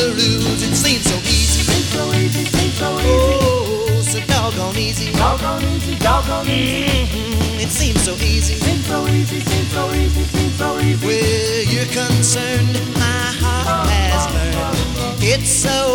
lose. It seems so easy. Seems so easy, seems so easy. Oh, so doggone easy. Doggone easy, doggone easy. It seems so easy. Seems so easy, seems so easy, seems so easy. Where you're concerned, my heart has learned. It's so